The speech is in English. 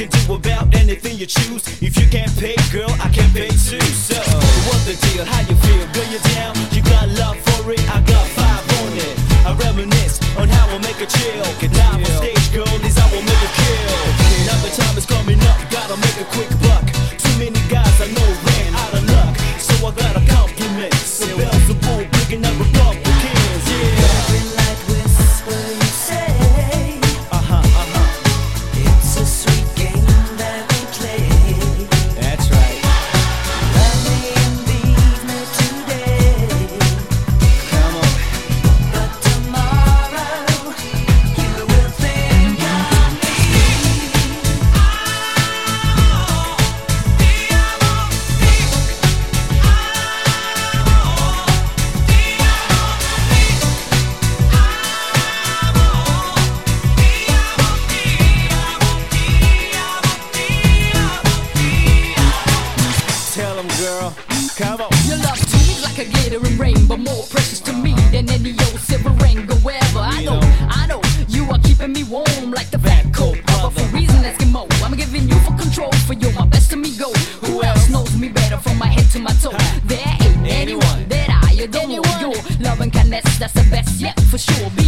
can do about anything you choose. If you can't pay, girl, I can pay too. So, what's the deal? How you feel? Girl, you down? You got love for it? I got vibe on it. I reminisce on how I make a chill. Get live on stage, girl, is how I make a kill. Now the time is coming up, gotta make a quick buck. Too many guys I know ran out of luck, so I gotta compliment the bells of bull, picking up Republicans, yeah. Every light whisper you say, it's a sweet game that we play. That's right. Love me and leave me today, Come on. but tomorrow you will think of me. Tell them, girl. Come on. Your love to me like a glittering rainbow, more precious to me than any old silver ring. Go wherever I know, you are keeping me warm like the fat coat of a reason Eskimo. I'm giving you full control, for you're my best to me go. Who else knows me better from my head to my toe? There ain't anyone that I adore. Your love and kindness, that's the best yet for sure.